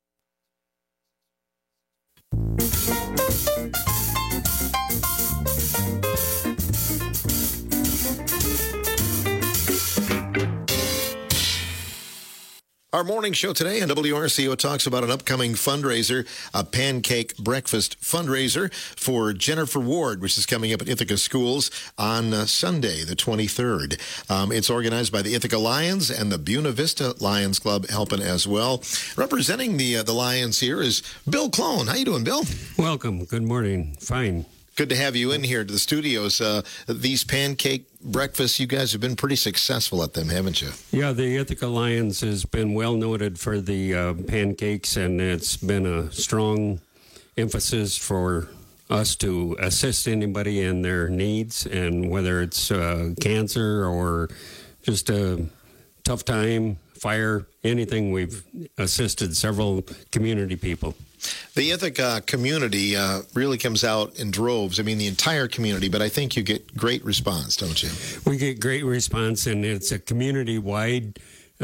Our morning show today on WRCO talks about an upcoming fundraiser, a pancake breakfast fundraiser for Jennifer Ward, which is coming up at Ithaca Schools on Sunday, the 23rd. It's organized by the Ithaca Lions and the Buena Vista Lions Club helping as well. Representing the Lions here is Bill Clone. How you doing, Bill? Welcome. Good morning. Fine. Good to have you in here to the studios. These pancake breakfasts, you guys have been pretty successful at them, haven't you? Yeah, the Ithaca Lions has been well noted for the pancakes, and it's been a strong emphasis for us to assist anybody in their needs, and whether it's cancer or just a tough time, fire, anything, we've assisted several community people. The Ithaca community really comes out in droves. I mean, the entire community, but I think you get great response, don't you? We get great response, and it's a community-wide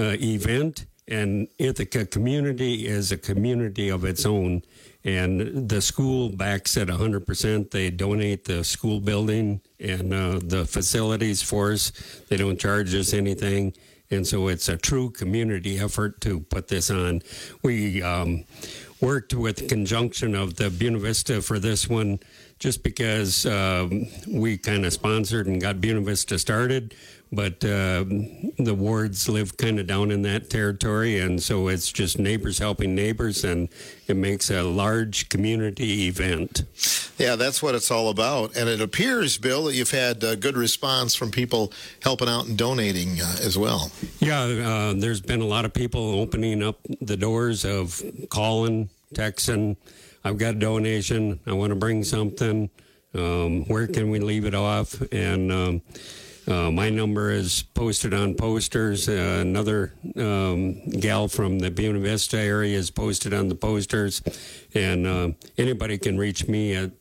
event, and Ithaca community is a community of its own, and the school backs it 100%. They donate the school building and the facilities for us. They don't charge us anything. And so it's a true community effort to put this on. We worked with conjunction of the Buena Vista for this one just because we kind of sponsored and got Buena Vista started, but the wards live kind of down in that territory, and so it's just neighbors helping neighbors, and it makes a large community event. Yeah, that's what it's all about. And it appears, Bill, that you've had good response from people helping out and donating as well. Yeah, there's been a lot of people opening up the doors of calling, texting, I've got a donation, I want to bring something, where can we leave it off? And my number is posted on posters. Another gal from the Buena Vista area is posted on the posters. And anybody can reach me at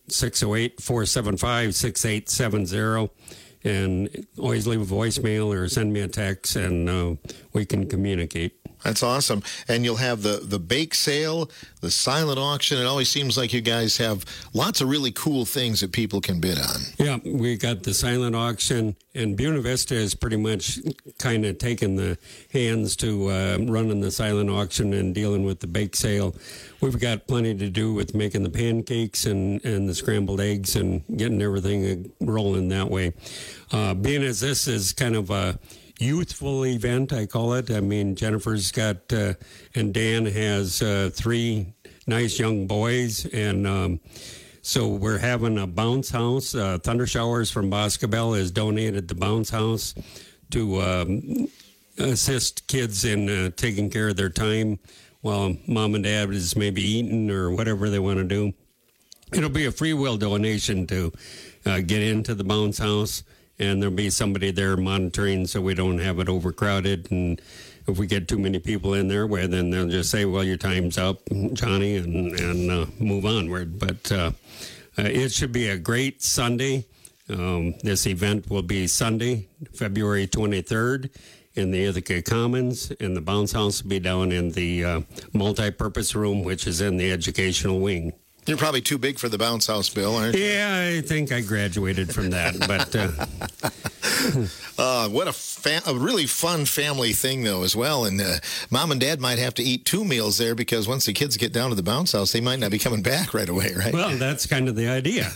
608-475-6870. And always leave a voicemail or send me a text, and we can communicate. That's awesome. And you'll have the bake sale, the silent auction. It always seems like you guys have lots of really cool things that people can bid on. Yeah, we got the silent auction, and Buena Vista has pretty much kind of taken the hands to running the silent auction and dealing with the bake sale. We've got plenty to do with making the pancakes and the scrambled eggs and getting everything rolling that way. Being as this is kind of a youthful event, I call it. I mean, Jennifer's got, and Dan has 3 nice young boys, and so we're having a bounce house. Thunder Showers from Boscobel has donated the bounce house to assist kids in taking care of their time while mom and dad is maybe eating or whatever they want to do. It'll be a free will donation to get into the bounce house, and there'll be somebody there monitoring so we don't have it overcrowded. And if we get too many people in there, well, then they'll just say, well, your time's up, Johnny, and move onward. But it should be a great Sunday. This event will be Sunday, February 23rd. In the Ithaca Commons, and the bounce house will be down in the multi-purpose room, which is in the educational wing. You're probably too big for the bounce house, Bill, aren't you? Yeah, I think I graduated from that, but What a really fun family thing, though, as well. And mom and dad might have to eat 2 meals there because once the kids get down to the bounce house, they might not be coming back right away, right? Well, that's kind of the idea.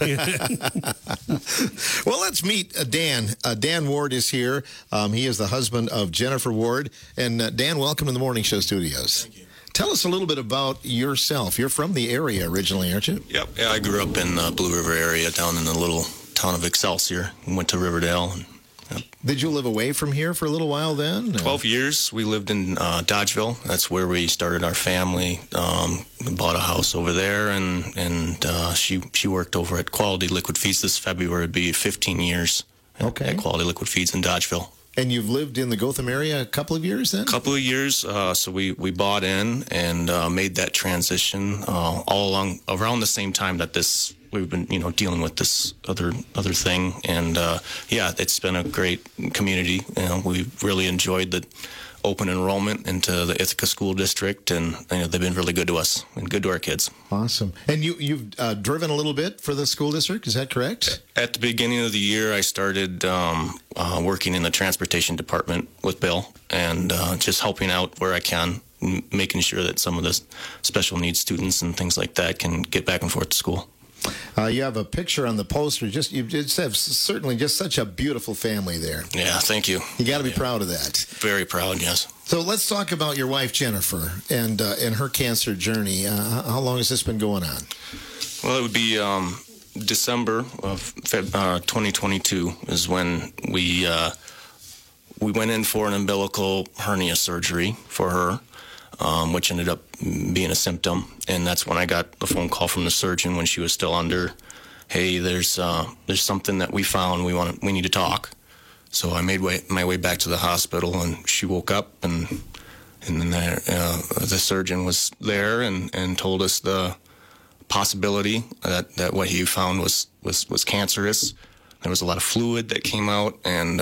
Well, let's meet Dan. Dan Ward is here. He is the husband of Jennifer Ward. And Dan, welcome to the Morning Show studios. Thank you. Tell us a little bit about yourself. You're from the area originally, aren't you? Yep. Yeah, I grew up in the Blue River area down in the little town of Excelsior. Went to Riverdale. And, Did you live away from here for a little while then? 12 years. We lived in Dodgeville. That's where we started our family. Bought a house over there, and she worked over at Quality Liquid Feeds. This February would be 15 years at Quality Liquid Feeds in Dodgeville. And you've lived in the Gotham area a couple of years then? A couple of years. So we bought in and made that transition all along around the same time that we've been dealing with this other thing. And it's been a great community. We really enjoyed the open enrollment into the Ithaca School District, and they've been really good to us and good to our kids. Awesome. And you've driven a little bit for the school district, is that correct? At the beginning of the year, I started working in the transportation department with Bill and just helping out where I can, making sure that some of the special needs students and things like that can get back and forth to school. You have a picture on the poster. You just have certainly just such a beautiful family there. Yeah, thank you. You got to be proud of that. Very proud, yes. So let's talk about your wife Jennifer and her cancer journey. How long has this been going on? Well, it would be December of 2022 is when we went in for an umbilical hernia surgery for her. Which ended up being a symptom, and that's when I got a phone call from the surgeon when she was still under. Hey, there's something that we found. We need to talk. So I made my way back to the hospital, and she woke up, and then the surgeon was there and told us the possibility that what he found was cancerous. There was a lot of fluid that came out, and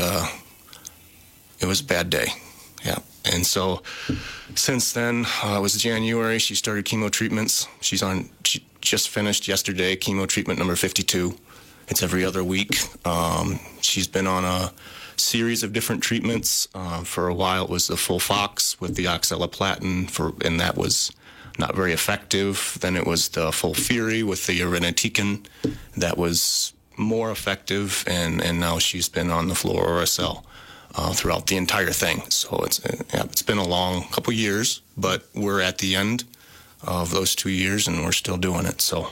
it was a bad day. Yeah. And so since then, it was January, she started chemo treatments. She just finished yesterday chemo treatment number 52. It's every other week. She's been on a series of different treatments. For a while, it was the FOLFOX with the oxaliplatin, and that was not very effective. Then it was the FOLFIRI with the irinotecan. That was more effective, and now she's been on the fluorouracil throughout the entire thing. So it's been a long couple years, but we're at the end of those 2 years, and we're still doing it. So,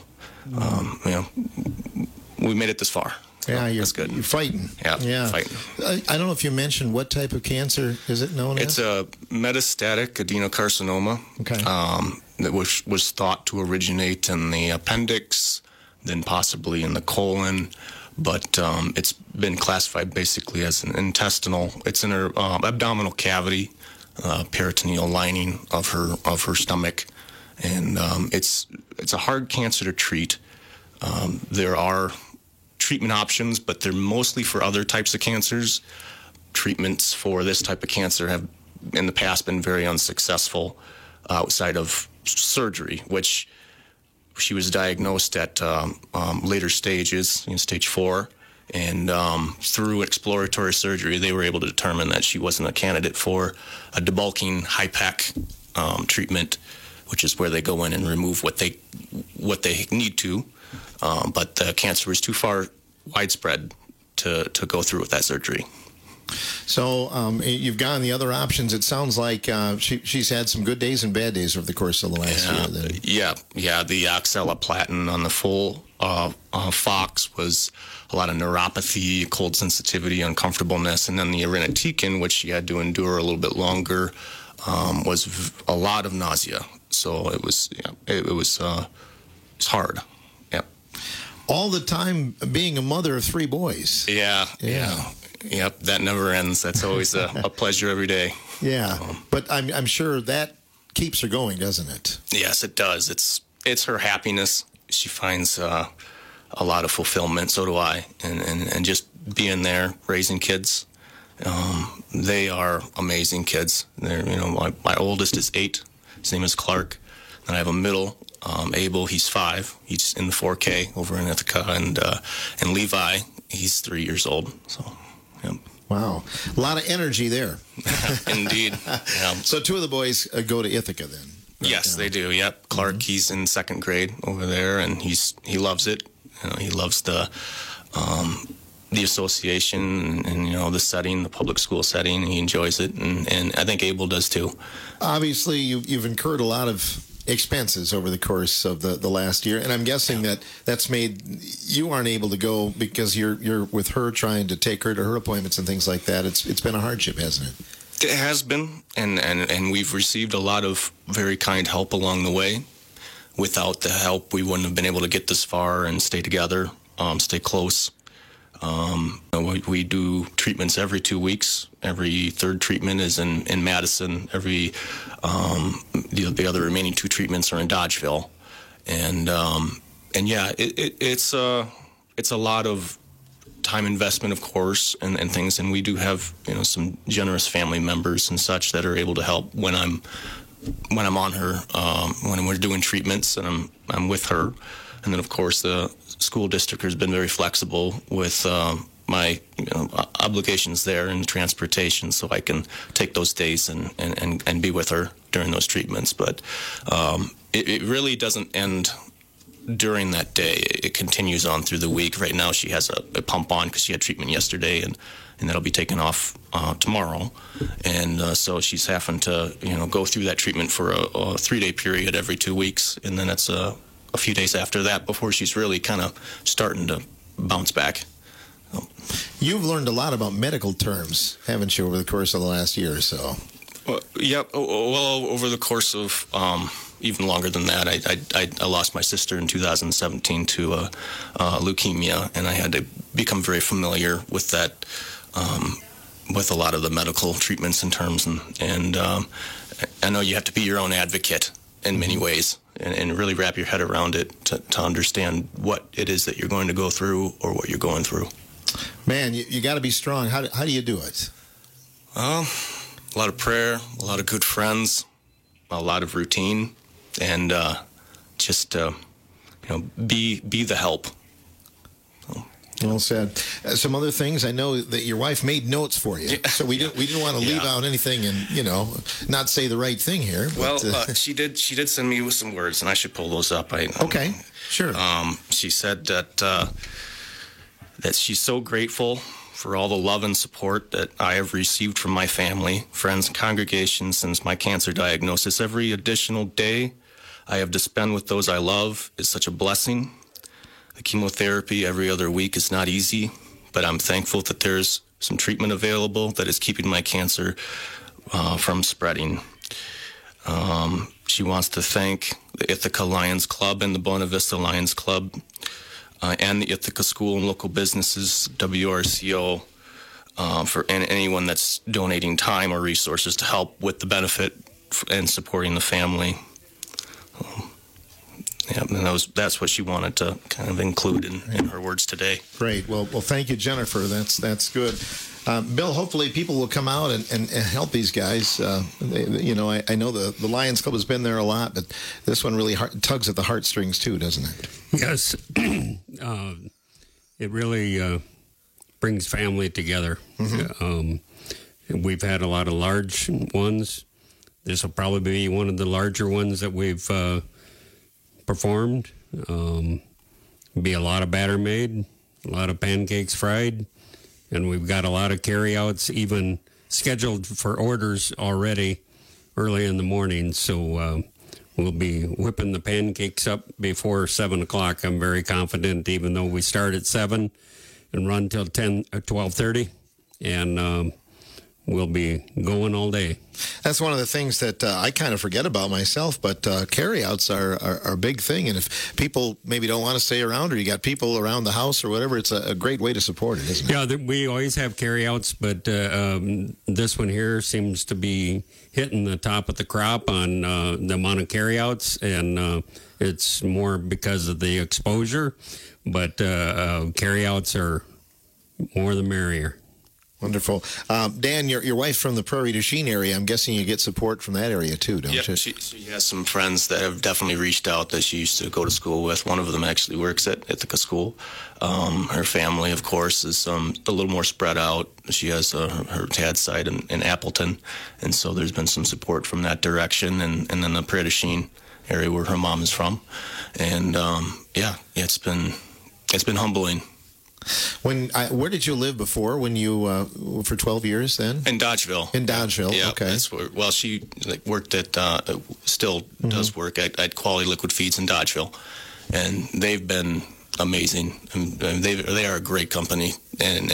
we made it this far. Yeah, that's good. You're fighting. Yeah, fighting. I don't know if you mentioned what type of cancer is it known as? It's a metastatic adenocarcinoma. Okay. That was thought to originate in the appendix, then possibly in the colon. But it's been classified basically as an intestinal. It's in her abdominal cavity, peritoneal lining of her stomach, and it's a hard cancer to treat. There are treatment options, but they're mostly for other types of cancers. Treatments for this type of cancer have in the past been very unsuccessful outside of surgery, which she was diagnosed at later stages, in stage 4, and through exploratory surgery, they were able to determine that she wasn't a candidate for a debulking HIPEC treatment, which is where they go in and remove what they need to, but the cancer was too far widespread to go through with that surgery. So you've gone the other options. It sounds like she's had some good days and bad days over the course of the last year. Then. Yeah. The oxaliplatin on the full Fox was a lot of neuropathy, cold sensitivity, uncomfortableness, and then the irinotecan, which she had to endure a little bit longer, was a lot of nausea. So it was hard. Yeah. All the time being a mother of 3 boys. Yeah. Yep, that never ends. That's always a pleasure every day. Yeah, but I'm sure that keeps her going, doesn't it? Yes, it does. It's her happiness. She finds a lot of fulfillment. So do I. And just being there, raising kids. They are amazing kids. They're my oldest is 8. His name is Clark. Then I have a middle, Abel. He's 5. He's in the 4K over in Ithaca, and Levi. He's 3 years old. So. Yep. Wow. A lot of energy there. Indeed. Yeah. So 2 of the boys go to Ithaca then? Right Yes, now. they do. Yep. Clark, he's in 2nd grade over there, and he loves it. He loves the association and the setting, the public school setting. He enjoys it, and I think Abel does too. Obviously, you've incurred a lot of expenses over the course of the last year, and I'm guessing that's made you aren't able to go because you're with her, trying to take her to her appointments and things like that. It's been a hardship, hasn't it? It has been, and we've received a lot of very kind help along the way. Without the help, we wouldn't have been able to get this far and stay together, stay close. We do treatments every 2 weeks. Every 3rd treatment is in Madison. The other remaining 2 treatments are in Dodgeville, and yeah, it's a lot of time investment, of course, and things. And we do have some generous family members and such that are able to help when I'm on her, when we're doing treatments and I'm with her. And then, of course, the school district has been very flexible with my obligations there and transportation, so I can take those days and be with her during those treatments. But it really doesn't end during that day. It continues on through the week. Right now, she has a pump on because she had treatment yesterday, and that'll be taken off tomorrow. And so she's having to go through that treatment for a 3-day period every 2 weeks, and then it's a few days after that before she's really kind of starting to bounce back. You've learned a lot about medical terms, haven't you, over the course of the last year or so? Yep. Well, over the course of even longer than that, I lost my sister in 2017 to leukemia, and I had to become very familiar with that, with a lot of the medical treatments and terms, and I know you have to be your own advocate in many ways, and really wrap your head around it to understand what it is that you're going to go through or what you're going through. Man, you got to be strong. How do you do it? A lot of prayer, a lot of good friends, a lot of routine, and just be the help. Well said. Some other things. I know that your wife made notes for you, so we didn't want to leave out anything and not say the right thing here. But, well, she did send me with some words, and I should pull those up. Okay, sure. She said that she's so grateful for all the love and support that I have received from my family, friends, and congregation since my cancer diagnosis. Every additional day I have to spend with those I love is such a blessing. The chemotherapy every other week is not easy, but I'm thankful that there's some treatment available that is keeping my cancer from spreading. She wants to thank the Ithaca Lions Club and the Buena Vista Lions Club and the Ithaca School and local businesses, WRCO, and anyone that's donating time or resources to help with the benefit and supporting the family. And that's what she wanted to kind of include in her words today. Great. Well, thank you, Jennifer. That's good. Bill, hopefully people will come out and help these guys. I know the Lions Club has been there a lot, but this one really tugs at the heartstrings too, doesn't it? Yes. It really brings family together. Mm-hmm. We've had a lot of large ones. This will probably be one of the larger ones that we've performed. Be a lot of batter made, a lot of pancakes fried, and we've got a lot of carryouts even scheduled for orders already early in the morning. So we'll be whipping the pancakes up before 7 o'clock. I'm very confident, even though we start at 7 and run till 12:30, and we'll be going all day. That's one of the things that I kind of forget about myself, but carryouts are a big thing. And if people maybe don't want to stay around, or you got people around the house or whatever, it's a great way to support it, isn't it? Yeah, we always have carryouts, but this one here seems to be hitting the top of the crop on the amount of carryouts, and it's more because of the exposure. But carryouts are more the merrier. Wonderful. Dan, your wife from the Prairie du Chien area, I'm guessing you get support from that area too, don't you? She has some friends that have definitely reached out that she used to go to school with. One of them actually works at Ithaca School. Her family, of course, is a little more spread out. She has her dad's side in Appleton, and so there's been some support from that direction, and then the Prairie du Chien area where her mom is from. And it's been humbling. Where did you live before? When you for 12 years then? In Dodgeville. In Dodgeville. Yeah, okay. That's where, she worked at still does work at Quality Liquid Feeds in Dodgeville, and they've been amazing. And they are a great company, and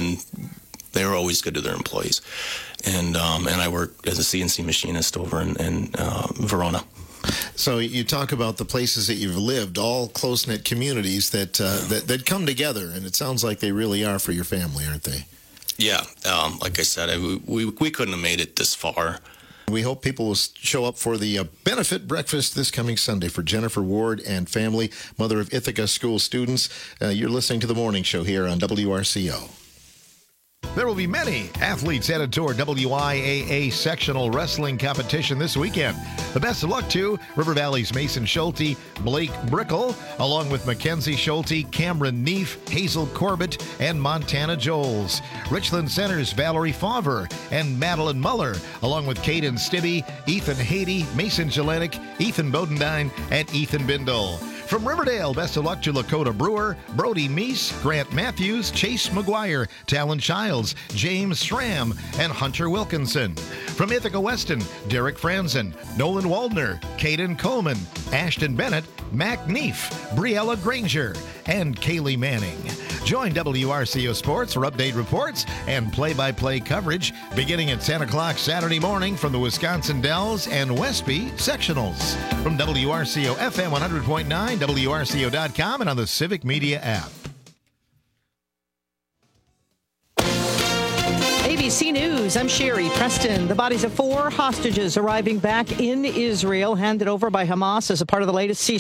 they were always good to their employees. And I work as a CNC machinist over in Verona. So you talk about the places that you've lived, all close-knit communities that come together, and it sounds like they really are for your family, aren't they? Yeah, like I said, we couldn't have made it this far. We hope people will show up for the benefit breakfast this coming Sunday for Jennifer Ward and family, mother of Ithaca School students. You're listening to The Morning Show here on WRCO. There will be many athletes headed toward WIAA sectional wrestling competition this weekend. The best of luck to River Valley's Mason Schulte, Blake Brickle, along with Mackenzie Schulte, Cameron Neef, Hazel Corbett, and Montana Joels. Richland Center's Valerie Favre and Madeline Muller, along with Caden Stibbe, Ethan Haiti, Mason Jelenik, Ethan Bodendine, and Ethan Bindle. From Riverdale, best of luck to Lakota Brewer, Brody Meese, Grant Matthews, Chase McGuire, Talon Childs, James Schramm, and Hunter Wilkinson. From Ithaca Weston, Derek Franzen, Nolan Waldner, Caden Coleman, Ashton Bennett, Mac Neef, Briella Granger, and Kaylee Manning. Join WRCO Sports for update reports and play-by-play coverage beginning at 10 o'clock Saturday morning from the Wisconsin Dells and Westby sectionals. From WRCO FM 100.9, WRCO.com, and on the Civic Media app. ABC News, I'm Sherry Preston. The bodies of 4 hostages arriving back in Israel, handed over by Hamas as a part of the latest ceasefire